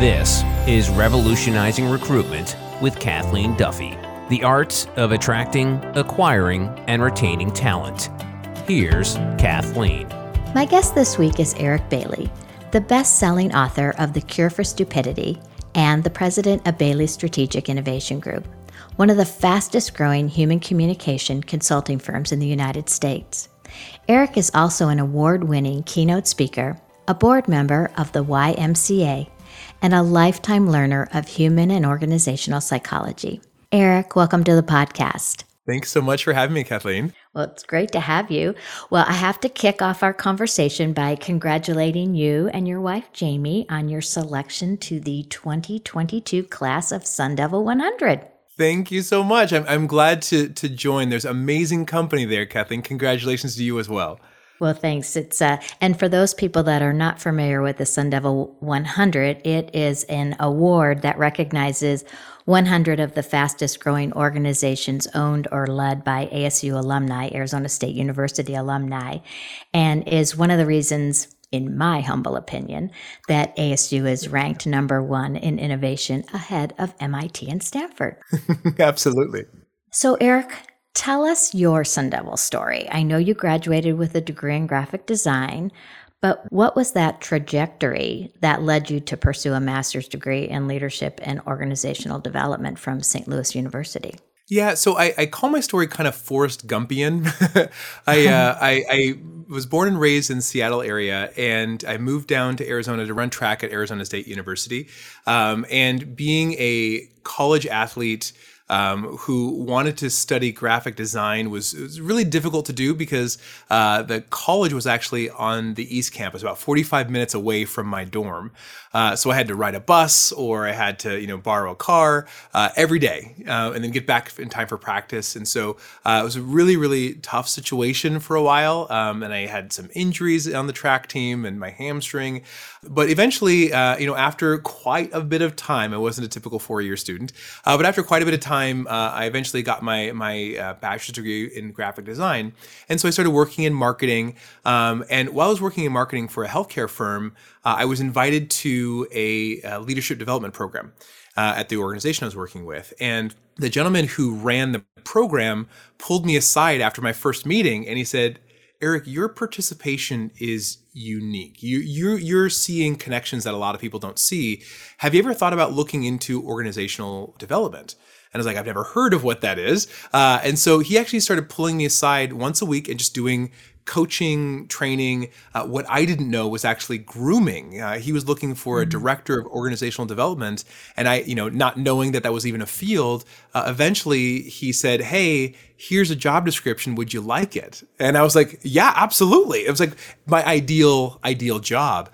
This is Revolutionizing Recruitment with Kathleen Duffy, the art of attracting, acquiring, and retaining talent. Here's Kathleen. My guest this week is Eric Bailey, the best-selling author of The Cure for Stupidity and the president of Bailey Strategic Innovation Group, one of the fastest-growing human communication consulting firms in the United States. Eric is also an award-winning keynote speaker, a board member of the YMCA, and a lifetime learner of human and organizational psychology. Eric, welcome to the podcast. Thanks so much for having me, Kathleen. Well, it's great to have you. Well, I have to kick off our conversation by congratulating you and your wife, Jamie, on your selection to the 2022 class of Sun Devil 100. Thank you so much. I'm glad to join. There's amazing company there, Kathleen. Congratulations to you as well. Well, thanks. It's and for those people that are not familiar with the Sun Devil 100, it is an award that recognizes 100 of the fastest growing organizations owned or led by ASU alumni, Arizona State University alumni, and is one of the reasons, in my humble opinion, that ASU is ranked number one in innovation ahead of MIT and Stanford. Absolutely. So, Eric, tell us your Sun Devil story. I know you graduated with a degree in graphic design, but what was that trajectory that led you to pursue a master's degree in leadership and organizational development from St. Louis University? Yeah, so I call my story kind of Forrest Gumpian. I was born and raised in the Seattle area, and I moved down to Arizona to run track at Arizona State University. And being a college athlete who wanted to study graphic design was really difficult to do because the college was actually on the East Campus, about 45 minutes away from my dorm. So I had to ride a bus or I had to, borrow a car every day and then get back in time for practice. And so it was a really, really tough situation for a while. And I had some injuries on the track team and my hamstring. But eventually, after quite a bit of time, I wasn't a typical four-year student, but after quite a bit of time, I eventually got my bachelor's degree in graphic design. And so I started working in marketing. And while I was working in marketing for a healthcare firm, I was invited to a leadership development program at the organization I was working with. And the gentleman who ran the program pulled me aside after my first meeting, and he said, "Eric, your participation is unique. You're seeing connections that a lot of people don't see. Have you ever thought about looking into organizational development?" And I was like, "I've never heard of what that is." And so he actually started pulling me aside once a week and just doing coaching, training. What I didn't know was actually grooming. He was looking for a director of organizational development. And I, not knowing that was even a field, eventually he said, "Hey, here's a job description. Would you like it?" And I was like, "Yeah, absolutely." It was like my ideal job.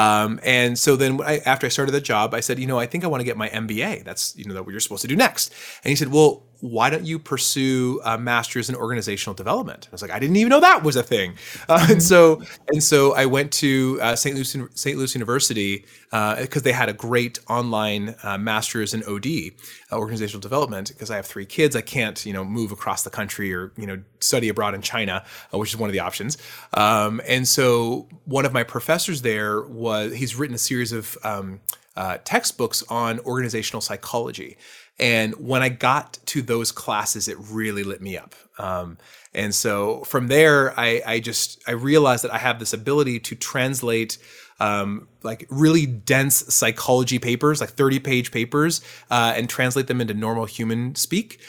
And so then after I started the job, I said, I think I want to get my MBA. That's, what you're supposed to do next. And he said, "Well, why don't you pursue a master's in organizational development?" I was like, "I didn't even know that was a thing." And so I went to St. Louis University because they had a great online master's in OD, organizational development. Because I have three kids, I can't, move across the country or, study abroad in China, which is one of the options. And so one of my professors there he's written a series of textbooks on organizational psychology. And when I got to those classes, it really lit me up. And so from there, I realized that I have this ability to translate like really dense psychology papers, like 30-page papers, and translate them into normal human speak.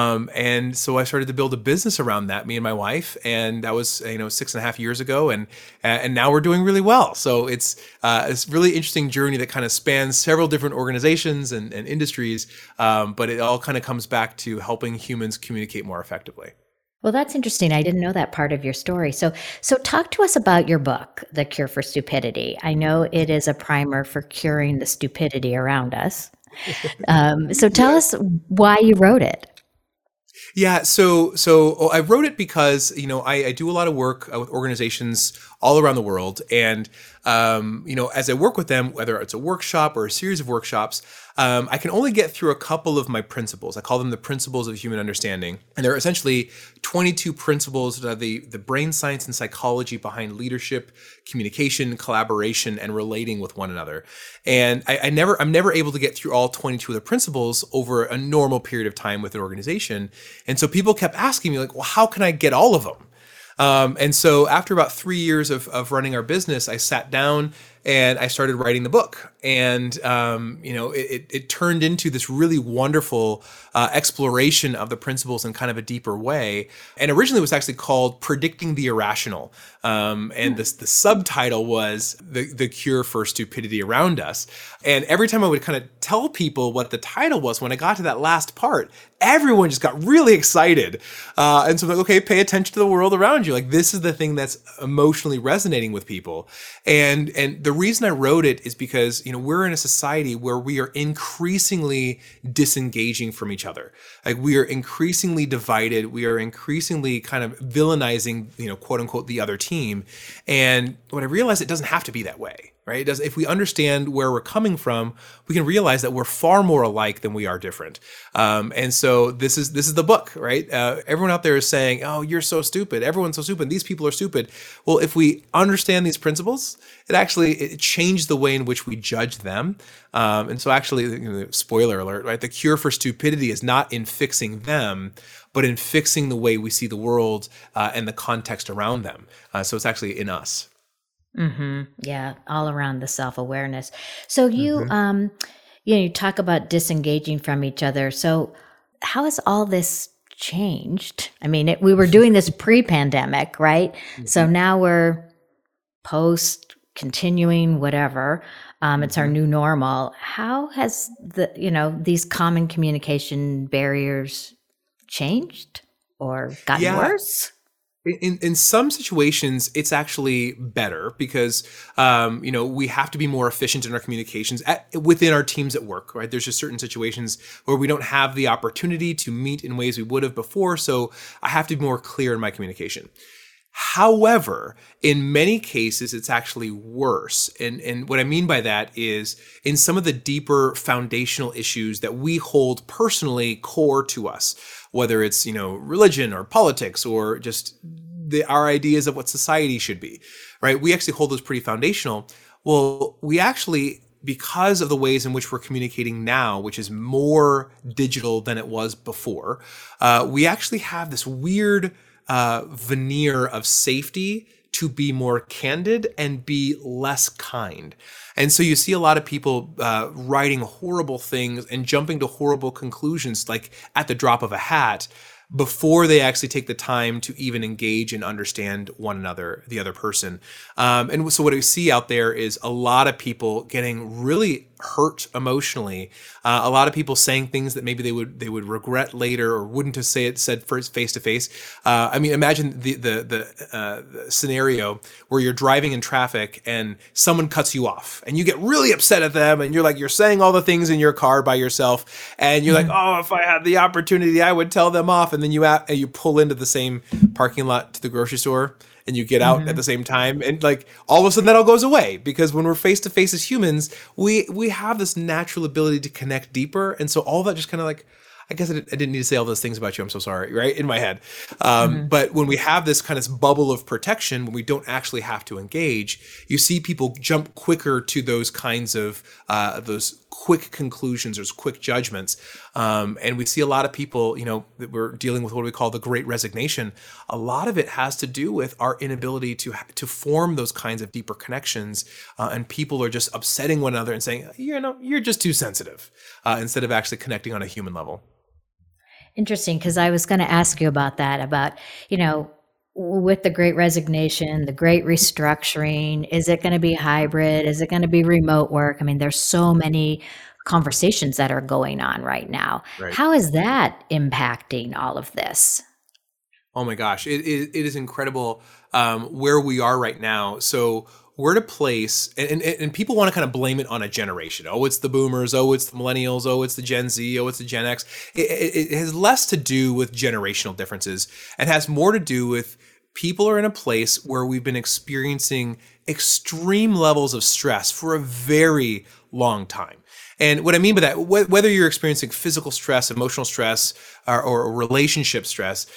And so I started to build a business around that, me and my wife, and that was 6.5 years ago, and now we're doing really well. So it's really interesting journey that kind of spans several different organizations and industries, but it all kind of comes back to helping humans communicate more effectively. Well, that's interesting. I didn't know that part of your story. So talk to us about your book, The Cure for Stupidity. I know it is a primer for curing the stupidity around us. So tell us why you wrote it. Yeah, so I wrote it because I do a lot of work with organizations all around the world, and as I work with them, whether it's a workshop or a series of workshops, I can only get through a couple of my principles. I call them the principles of human understanding, and they're essentially 22 principles that are the brain science and psychology behind leadership, communication, collaboration, and relating with one another. And I'm never able to get through all 22 of the principles over a normal period of time with an organization. And so people kept asking me, like, well, how can I get all of them? And so after about 3 years of running our business, I sat down and I started writing the book. And, it turned into this really wonderful exploration of the principles in kind of a deeper way. And originally it was actually called Predicting the Irrational. And the subtitle was the Cure for Stupidity Around Us. And every time I would kind of tell people what the title was, when I got to that last part, everyone just got really excited. And so I'm like, okay, pay attention to the world around you. Like, this is the thing that's emotionally resonating with people. And the reason I wrote it is because, we're in a society where we are increasingly disengaging from each other. Like, we are increasingly divided. We are increasingly kind of villainizing, quote unquote, the other team. And when I realized it doesn't have to be that way. Right? It does. If we understand where we're coming from, we can realize that we're far more alike than we are different. And so this is the book, right? Everyone out there is saying, "Oh, you're so stupid. Everyone's so stupid. These people are stupid." Well, if we understand these principles, it changed the way in which we judge them. And so, actually, spoiler alert, right? The cure for stupidity is not in fixing them, but in fixing the way we see the world and the context around them. So it's actually in us. Mm-hmm. Yeah, all around the self-awareness. So you talk about disengaging from each other. So how has all this changed? I mean, we were doing this pre-pandemic, right? Mm-hmm. So now we're post, continuing, whatever. It's our new normal. How has these common communication barriers changed or gotten worse? In some situations, it's actually better because, we have to be more efficient in our communications within our teams at work, right? There's just certain situations where we don't have the opportunity to meet in ways we would have before. So I have to be more clear in my communication. However, in many cases, it's actually worse. And what I mean by that is in some of the deeper foundational issues that we hold personally core to us, whether it's, religion or politics or just our ideas of what society should be, right? We actually hold those pretty foundational. Well, we actually, because of the ways in which we're communicating now, which is more digital than it was before, we actually have this weird veneer of safety to be more candid and be less kind. And so you see a lot of people writing horrible things and jumping to horrible conclusions, like at the drop of a hat, before they actually take the time to even engage and understand one another, the other person. And so what we see out there is a lot of people getting really hurt emotionally. A lot of people saying things that maybe they would regret later or wouldn't have said first face to face. Imagine the scenario where you're driving in traffic and someone cuts you off and you get really upset at them and you're saying all the things in your car by yourself and you're like, oh, if I had the opportunity, I would tell them off. And then you pull into the same parking lot to the grocery store and you get out at the same time, and like all of a sudden that all goes away, because when we're face to face as humans, we have this natural ability to connect deeper, and so all that just kind of like, I guess I didn't need to say all those things about you, I'm so sorry, right? In my head. But when we have this kind of bubble of protection, when we don't actually have to engage, you see people jump quicker to those kinds of, those quick conclusions, those quick judgments. And we see a lot of people, that we're dealing with what we call the Great Resignation. A lot of it has to do with our inability to form those kinds of deeper connections. And people are just upsetting one another and saying, you're just too sensitive, instead of actually connecting on a human level. Interesting, because I was going to ask you about that, about, with the Great Resignation, the Great Restructuring, is it going to be hybrid? Is it going to be remote work? I mean, there's so many conversations that are going on right now. Right. How is that impacting all of this? Oh my gosh, it is incredible where we are right now. So we're at a place, and people want to kind of blame it on a generation. Oh, it's the boomers. Oh, it's the millennials. Oh, it's the Gen Z. Oh, it's the Gen X. It has less to do with generational differences and has more to do with people are in a place where we've been experiencing extreme levels of stress for a very long time. And what I mean by that, whether you're experiencing physical stress, emotional stress, or relationship stress,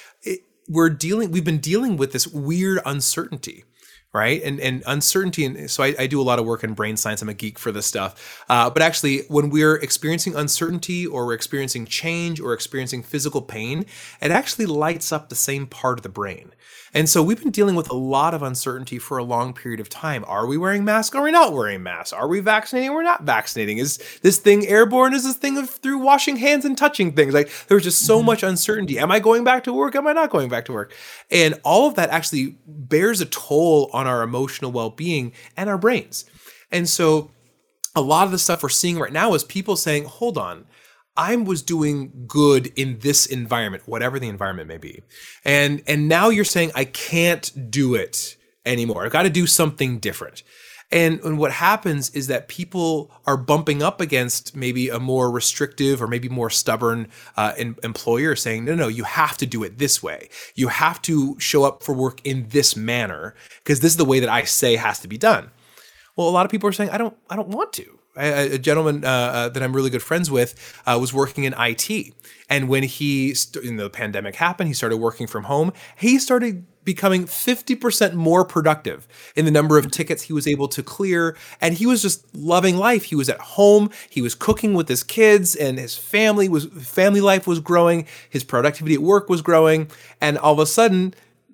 we've been dealing with this weird uncertainty. Right. And uncertainty. And so I do a lot of work in brain science. I'm a geek for this stuff. But actually, when we're experiencing uncertainty or we're experiencing change or experiencing physical pain, it actually lights up the same part of the brain. And so we've been dealing with a lot of uncertainty for a long period of time. Are we wearing masks? Are we not wearing masks? Are we vaccinating? Or we're not vaccinating? Is this thing airborne? Is this thing through washing hands and touching things? Like there's just so much uncertainty. Am I going back to work? Am I not going back to work? And all of that actually bears a toll on our emotional well-being and our brains. And so a lot of the stuff we're seeing right now is people saying, hold on, I was doing good in this environment, whatever the environment may be. And now you're saying I can't do it anymore. I've got to do something different. And what happens is that people are bumping up against maybe a more restrictive or maybe more stubborn employer saying, no, you have to do it this way. You have to show up for work in this manner because this is the way that I say has to be done. Well, a lot of people are saying, I don't want to. A gentleman that I'm really good friends with was working in IT. And when the pandemic happened, he started working from home. He started becoming 50% more productive in the number of tickets he was able to clear. And he was just loving life. He was at home. He was cooking with his kids and his family life was growing. His productivity at work was growing. And all of a sudden,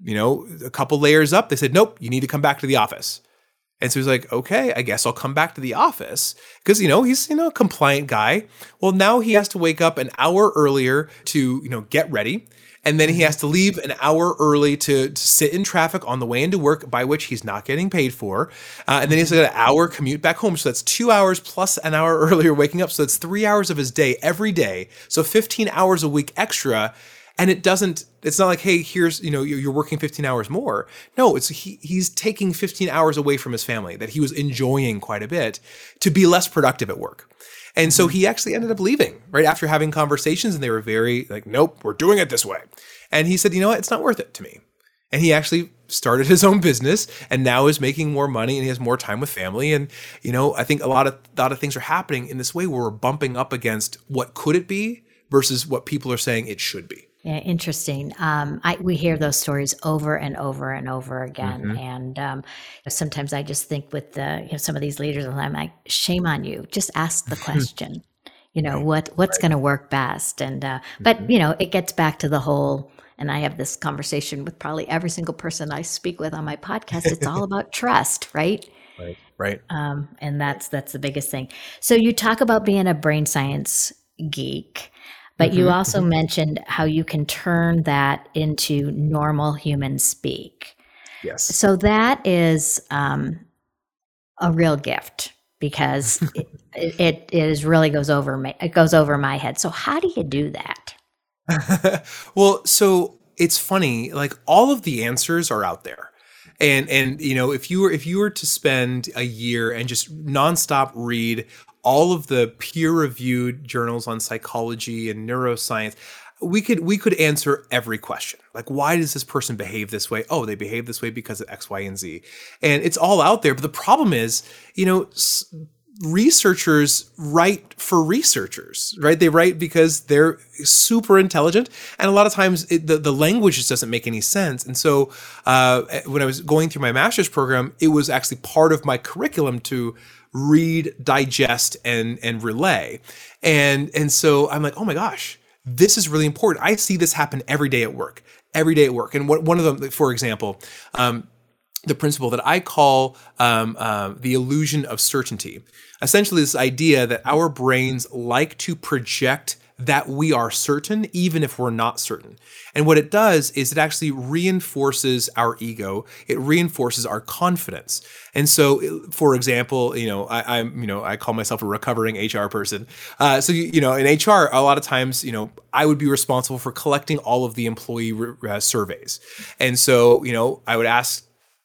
a couple layers up, they said, nope, you need to come back to the office. And so he's like, okay, I guess I'll come back to the office because, he's, a compliant guy. Well, now he has to wake up an hour earlier to, get ready. And then he has to leave an hour early to sit in traffic on the way into work, by which he's not getting paid for. And then he's got an hour commute back home. So that's 2 hours plus an hour earlier waking up. So that's 3 hours of his day every day. So 15 hours a week extra. And it's not like, hey, here's, you're working 15 hours more. No, he's taking 15 hours away from his family that he was enjoying quite a bit to be less productive at work. And so he actually ended up leaving right after having conversations, and they were very like, nope, we're doing it this way. And he said, you know what, it's not worth it to me. And he actually started his own business and now is making more money and he has more time with family. And, I think a lot of things are happening in this way where we're bumping up against what could it be versus what people are saying it should be. Yeah, interesting. We hear those stories over and over and over again. Mm-hmm. And sometimes I just think with some of these leaders, I'm like, shame on you. Just ask the question, what's going to work best. And but, it gets back to the whole, and I have this conversation with probably every single person I speak with on my podcast. It's all about trust, right? Right. And that's the biggest thing. So you talk about being a brain science geek. But you also mentioned how you can turn that into normal human speak. Yes. So that is a real gift because it is really goes over my head. So how do you do that? Well, so it's funny, like all of the answers are out there. And if you were to spend a year and just nonstop read all of the peer-reviewed journals on psychology and neuroscience, we could answer every question. Like, why does this person behave this way? Oh, they behave this way because of X, Y, and Z. And it's all out there. But the problem is, researchers write for researchers, right? They write because they're super intelligent. And a lot of times the language just doesn't make any sense. And so when I was going through my master's program, it was actually part of my curriculum to read, digest, and relay. And so I'm like, oh my gosh, this is really important. I see this happen every day at work. And one of them, for example, the principle that I call the illusion of certainty. Essentially, this idea that our brains like to project that we are certain, even if we're not certain. And what it does is it actually reinforces our ego. It reinforces our confidence. And so, for example, I call myself a recovering HR person. So in HR, a lot of times, I would be responsible for collecting all of the employee surveys. And so, I would ask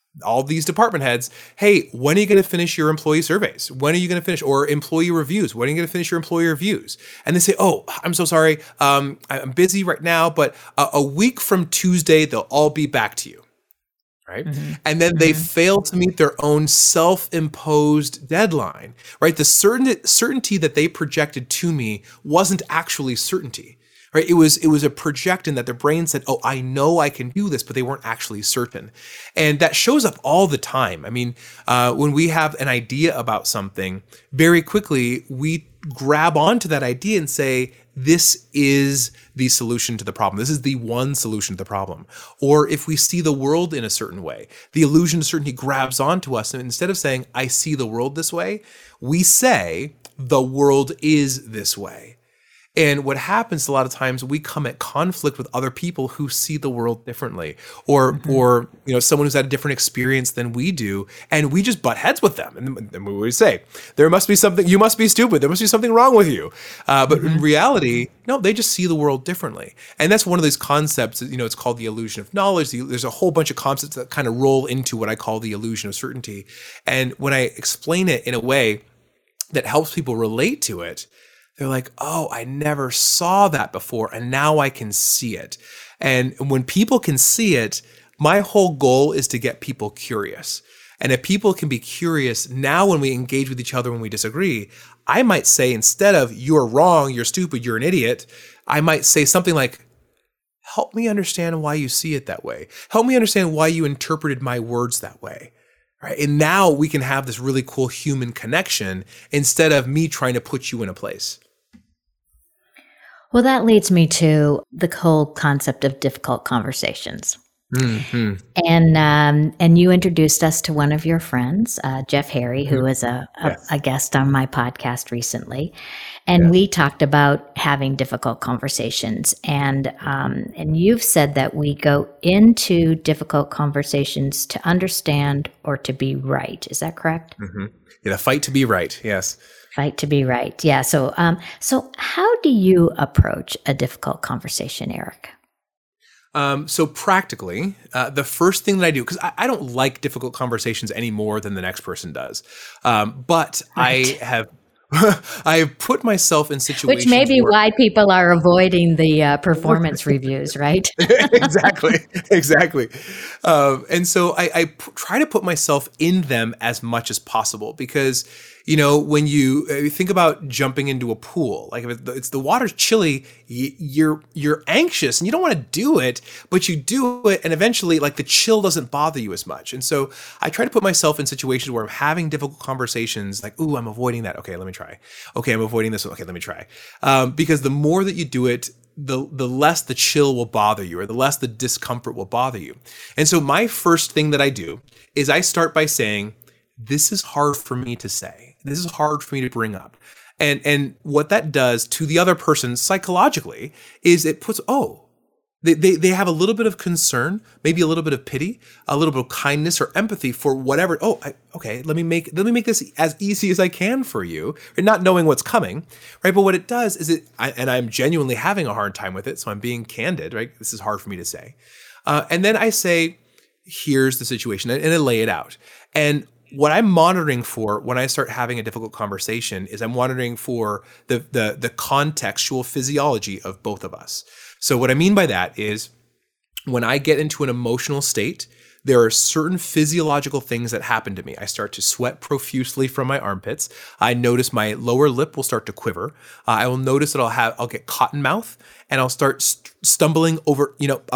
all these department heads, hey, when are you going to finish your employee surveys? When are you going to finish, or employee reviews? When are you going to finish your employee reviews? And they say, oh, I'm so sorry. I'm busy right now, but a week from Tuesday, they'll all be back to you. Right. Mm-hmm. And then they fail to meet their own self-imposed deadline, right? The certainty that they projected to me wasn't actually certainty. Right. It was a projection that their brain said, oh, I know I can do this, but they weren't actually certain. And that shows up all the time. I mean, when we have an idea about something, very quickly, we grab onto that idea and say, this is the solution to the problem. This is the one solution to the problem. Or if we see the world in a certain way, the illusion of certainty grabs onto us. And instead of saying, I see the world this way, we say, the world is this way. And what happens a lot of times, we come at conflict with other people who see the world differently, or someone who's had a different experience than we do, and we just butt heads with them. And we say, there must be something, you must be stupid, there must be something wrong with you. But in reality, no, they just see the world differently. And that's one of those concepts, it's called the illusion of knowledge. There's a whole bunch of concepts that kind of roll into what I call the illusion of certainty. And when I explain it in a way that helps people relate to it, they're like, oh, I never saw that before, and now I can see it. And when people can see it, my whole goal is to get people curious. And if people can be curious, now when we engage with each other when we disagree, I might say, instead of you're wrong, you're stupid, you're an idiot, I might say something like, help me understand why you see it that way. Help me understand why you interpreted my words that way. Right? And now we can have this really cool human connection instead of me trying to put you in a place. Well, that leads me to the whole concept of difficult conversations. Mm-hmm. And you introduced us to one of your friends, Jeff Harry, who was a guest on my podcast recently. And we talked about having difficult conversations. And you've said that we go into difficult conversations to understand or to be right. Is that correct? Mm-hmm. Yeah, fight to be right. Yes. Fight to be right. Yeah. So how do you approach a difficult conversation, Eric? So practically, the first thing that I do, because I don't like difficult conversations any more than the next person does, but right. I have put myself in situations which may be why people are avoiding the performance reviews, right? Exactly. And so I try to put myself in them as much as possible, because when you think about jumping into a pool, like if it's the water's chilly, you're anxious and you don't want to do it, but you do it, and eventually, like, the chill doesn't bother you as much. And so I try to put myself in situations where I'm having difficult conversations, like, ooh, I'm avoiding that. Okay, let me try. Okay, I'm avoiding this one. Okay, let me try. Because the more that you do it, the less the chill will bother you, or the less the discomfort will bother you. And so my first thing that I do is I start by saying, this is hard for me to say. This is hard for me to bring up. And what that does to the other person psychologically is it puts, they have a little bit of concern, maybe a little bit of pity, a little bit of kindness or empathy for whatever. Okay, let me make this as easy as I can for you, and not knowing what's coming, right? But what it does is I'm genuinely having a hard time with it, so I'm being candid, right? This is hard for me to say. And then I say, here's the situation, and I lay it out. And what I'm monitoring for when I start having a difficult conversation is I'm monitoring for the contextual physiology of both of us. So what I mean by that is, when I get into an emotional state, there are certain physiological things that happen to me. I start to sweat profusely from my armpits. I notice my lower lip will start to quiver. I will notice that I'll get cotton mouth, and I'll start stumbling over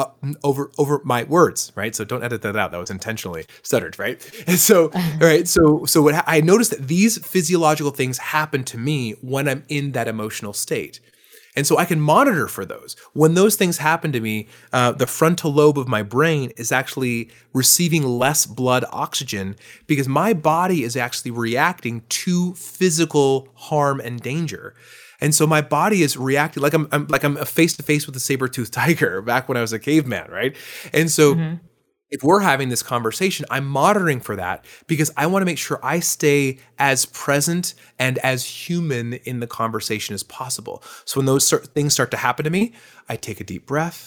my words, right? So don't edit that out. That was intentionally stuttered, right? And so, right. So what I notice that these physiological things happen to me when I'm in that emotional state. And so I can monitor for those. When those things happen to me, the frontal lobe of my brain is actually receiving less blood oxygen, because my body is actually reacting to physical harm and danger. And so my body is reacting like I'm face to face with a saber-toothed tiger back when I was a caveman, right? And so if we're having this conversation, I'm monitoring for that, because I want to make sure I stay as present and as human in the conversation as possible. So when those things start to happen to me, I take a deep breath.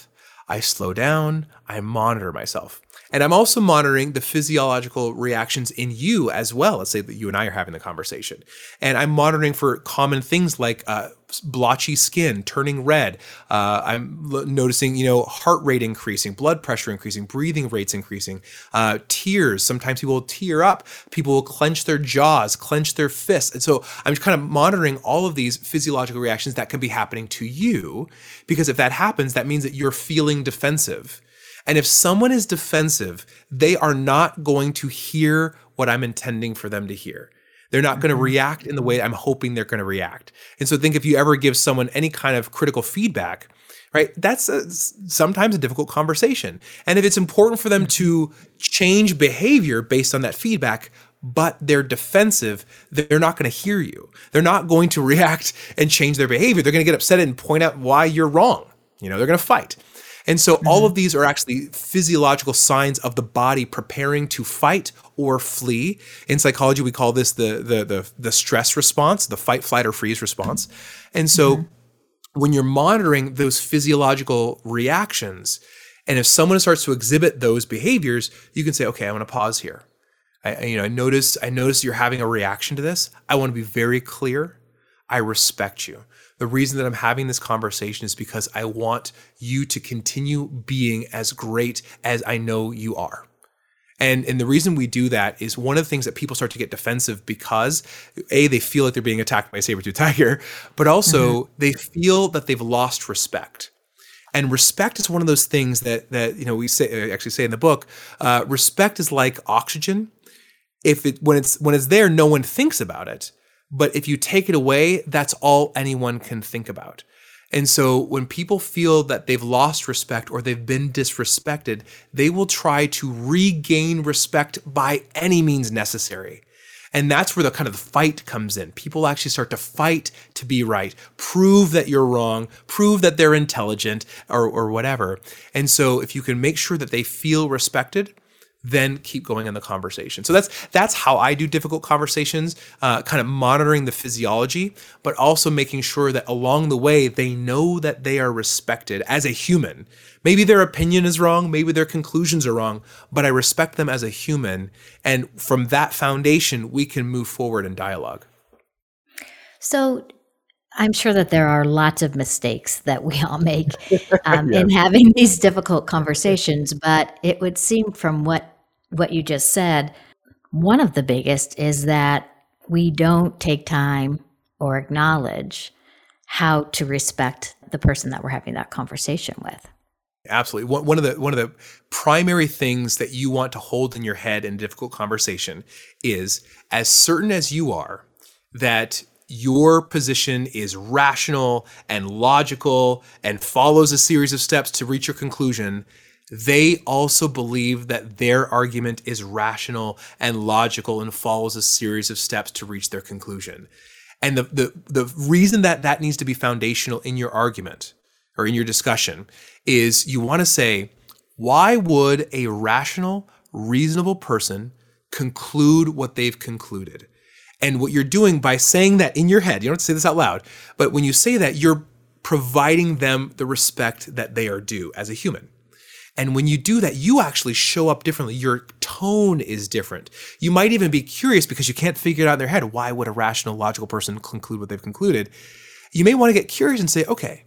I slow down, I monitor myself. And I'm also monitoring the physiological reactions in you as well. Let's say that you and I are having the conversation. And I'm monitoring for common things like blotchy skin, turning red. I'm noticing, heart rate increasing, blood pressure increasing, breathing rates increasing, tears. Sometimes people will tear up. People will clench their jaws, clench their fists. And so I'm just kind of monitoring all of these physiological reactions that can be happening to you, because if that happens, that means that you're feeling defensive. And if someone is defensive, they are not going to hear what I'm intending for them to hear. They're not going to react in the way I'm hoping they're going to react. And so think if you ever give someone any kind of critical feedback, right, that's sometimes a difficult conversation. And if it's important for them to change behavior based on that feedback, but they're defensive, they're not going to hear you. They're not going to react and change their behavior. They're going to get upset and point out why you're wrong. They're going to fight. And so all of these are actually physiological signs of the body preparing to fight or flee. In psychology, we call this the stress response, the fight, flight, or freeze response. And so when you're monitoring those physiological reactions, and if someone starts to exhibit those behaviors, you can say, okay, I'm going to pause here. I notice you're having a reaction to this. I want to be very clear. I respect you. The reason that I'm having this conversation is because I want you to continue being as great as I know you are. And the reason we do that is one of the things that people start to get defensive because they feel like they're being attacked by a saber-tooth tiger, but also they feel that they've lost respect. And respect is one of those things that we say in the book. Respect is like oxygen. When it's there, no one thinks about it. But if you take it away, that's all anyone can think about. And so when people feel that they've lost respect or they've been disrespected, they will try to regain respect by any means necessary. And that's where the kind of the fight comes in. People actually start to fight to be right, prove that you're wrong, prove that they're intelligent or whatever. And so if you can make sure that they feel respected, then keep going in the conversation. So that's how I do difficult conversations, kind of monitoring the physiology, but also making sure that along the way, they know that they are respected as a human. Maybe their opinion is wrong, maybe their conclusions are wrong, but I respect them as a human. And from that foundation, we can move forward in dialogue. So I'm sure that there are lots of mistakes that we all make in having these difficult conversations, but it would seem from what you just said, one of the biggest is that we don't take time or acknowledge how to respect the person that we're having that conversation with. Absolutely. One of the primary things that you want to hold in your head in a difficult conversation is, as certain as you are that your position is rational and logical and follows a series of steps to reach your conclusion, they also believe that their argument is rational and logical and follows a series of steps to reach their conclusion. And the reason that needs to be foundational in your argument or in your discussion is you want to say, why would a rational, reasonable person conclude what they've concluded? And what you're doing by saying that in your head, you don't have to say this out loud, but when you say that, you're providing them the respect that they are due as a human. And when you do that, you actually show up differently. Your tone is different. You might even be curious because you can't figure it out in their head. Why would a rational, logical person conclude what they've concluded? You may want to get curious and say, okay,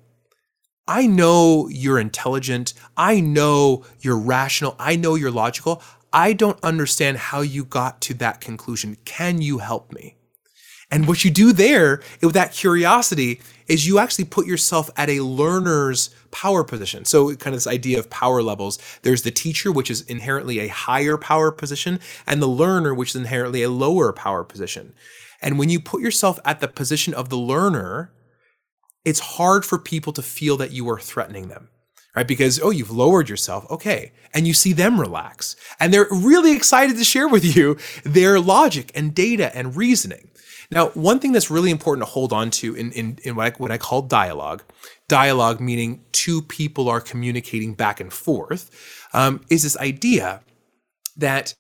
I know you're intelligent. I know you're rational. I know you're logical. I don't understand how you got to that conclusion. Can you help me? And what you do there with that curiosity is you actually put yourself at a learner's power position. So kind of this idea of power levels. There's the teacher, which is inherently a higher power position, and the learner, which is inherently a lower power position. And when you put yourself at the position of the learner, it's hard for people to feel that you are threatening them. Right? Because, you've lowered yourself. Okay. And you see them relax. And they're really excited to share with you their logic and data and reasoning. Now, one thing that's really important to hold on to in what I call dialogue meaning two people are communicating back and forth, is this idea that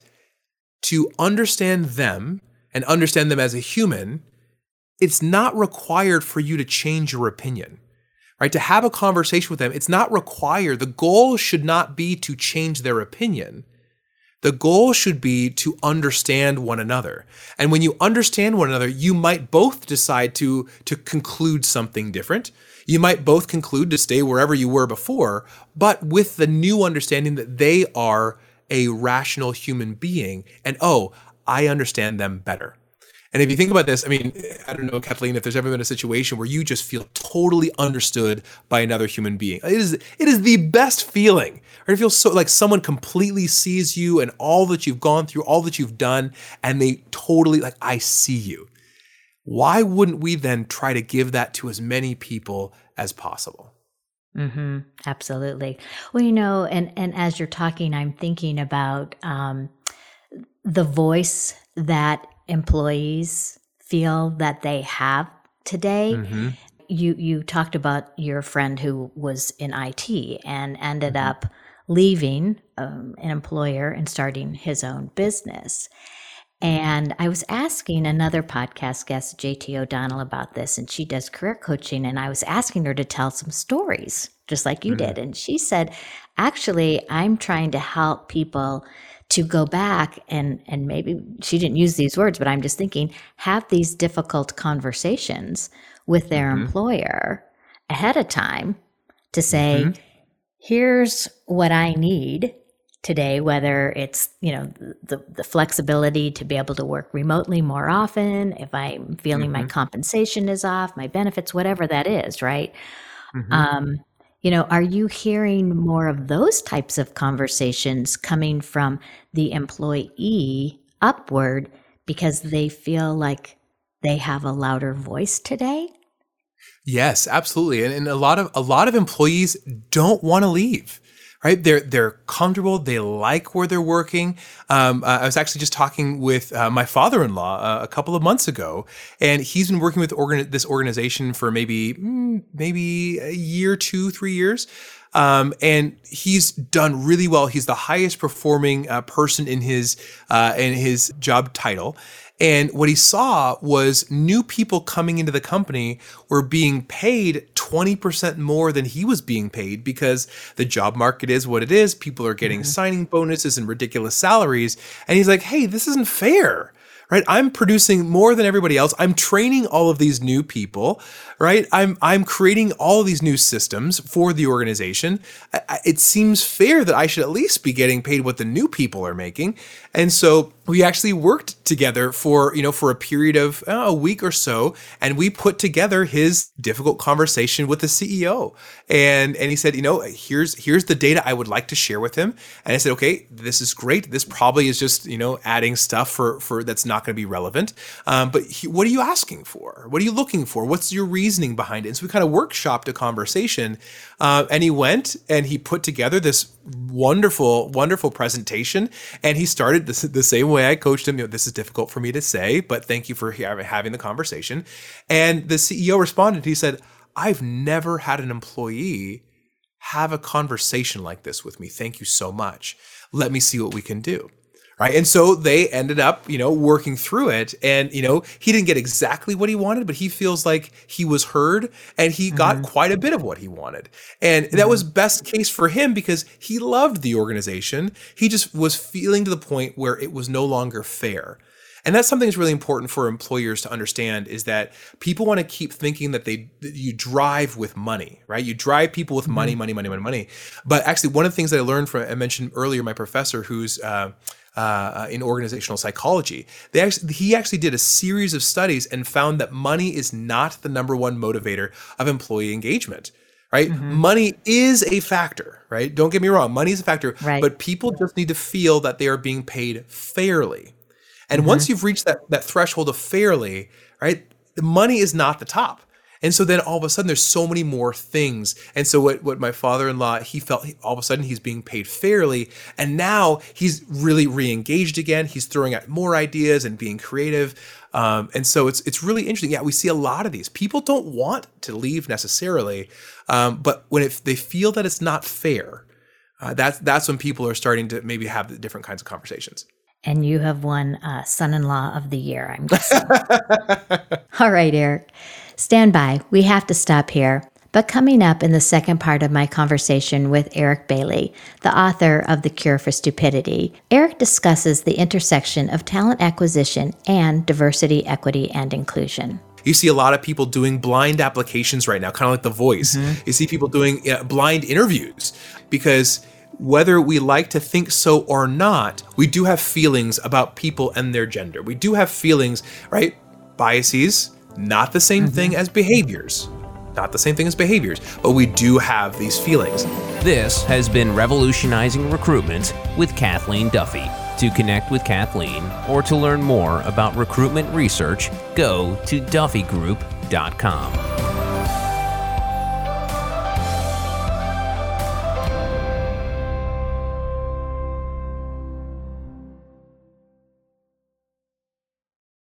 to understand them and understand them as a human, it's not required for you to change your opinion. right? To have a conversation with them, it's not required. The goal should not be to change their opinion. The goal should be to understand one another. And when you understand one another, you might both decide to conclude something different. You might both conclude to stay wherever you were before, but with the new understanding that they are a rational human being and, oh, I understand them better. And if you think about this, I mean, I don't know, Kathleen, if there's ever been a situation where you just feel totally understood by another human being. It is the best feeling. Right? It feels so like someone completely sees you and all that you've gone through, all that you've done, and they totally, like, I see you. Why wouldn't we then try to give that to as many people as possible? Mm-hmm. Absolutely. Well, and as you're talking, I'm thinking about the voice that employees feel that they have today. Mm-hmm. You talked about your friend who was in IT and ended up leaving an employer and starting his own business. And I was asking another podcast guest, JT O'Donnell, about this, and she does career coaching. And I was asking her to tell some stories, just like you did. And she said, actually, I'm trying to help people to go back and maybe she didn't use these words, but I'm just thinking, have these difficult conversations with their employer ahead of time to say, here's what I need today, whether it's, the flexibility to be able to work remotely more often, if I'm feeling my compensation is off, my benefits, whatever that is, right? Are you hearing more of those types of conversations coming from the employee upward because they feel like they have a louder voice today? Yes, absolutely. And a lot of employees don't want to leave. Right? They're comfortable. They like where they're working. I was actually just talking with my father-in-law a couple of months ago, and he's been working with this organization for maybe a year, 2-3 years. And he's done really well. He's the highest performing person in his job title. And what he saw was new people coming into the company were being paid 20% more than he was being paid because the job market is what it is. People are getting signing bonuses and ridiculous salaries. And he's like, hey, this isn't fair. Right? I'm producing more than everybody else. I'm training all of these new people, right? I'm creating all of these new systems for the organization. It seems fair that I should at least be getting paid what the new people are making. And so we actually worked together for a period of a week or so, and we put together his difficult conversation with the CEO. And he said, here's the data I would like to share with him. And I said, okay, this is great. This probably is just, adding stuff for that's not going to be relevant. But what are you asking for? What are you looking for? What's your reasoning behind it? And so we kind of workshopped a conversation, and he went and he put together this wonderful, wonderful presentation. And he started the same way I coached him. This is difficult for me to say, but thank you for having the conversation. And the CEO responded. He said, I've never had an employee have a conversation like this with me. Thank you so much. Let me see what we can do. Right. And so they ended up, working through it. And, he didn't get exactly what he wanted, but he feels like he was heard and he got quite a bit of what he wanted. And that was best case for him because he loved the organization. He just was feeling to the point where it was no longer fair. And that's something that's really important for employers to understand is that people want to keep thinking that you drive with money, right? You drive people with money. But actually, one of the things that I mentioned earlier, my professor who's in organizational psychology, he actually did a series of studies and found that money is not the number one motivator of employee engagement. Right? Money is a factor, right? Don't get me wrong. Money is a factor, right. But people just need to feel that they are being paid fairly. And once you've reached that threshold of fairly, right, the money is not the top. And so then all of a sudden there's so many more things. And so what my father-in-law, he felt all of a sudden he's being paid fairly. And now he's really re-engaged again. He's throwing out more ideas and being creative. And so it's really interesting. Yeah, we see a lot of these. People don't want to leave necessarily. But if they feel that it's not fair, that's when people are starting to maybe have the different kinds of conversations. And you have won Son-in-Law of the Year, I'm guessing. All right, Eric. Stand by. We have to stop here. But coming up in the second part of my conversation with Eric Bailey, the author of The Cure for Stupidity, Eric discusses the intersection of talent acquisition and diversity, equity, and inclusion. You see a lot of people doing blind applications right now, kind of like The Voice. You see people doing blind interviews because whether we like to think so or not, we do have feelings about people and their gender. We do have feelings, right? Biases, not the same thing as behaviors. Not the same thing as behaviors, but we do have these feelings. This has been Revolutionizing Recruitment with Kathleen Duffy. To connect with Kathleen or to learn more about recruitment research, go to duffygroup.com.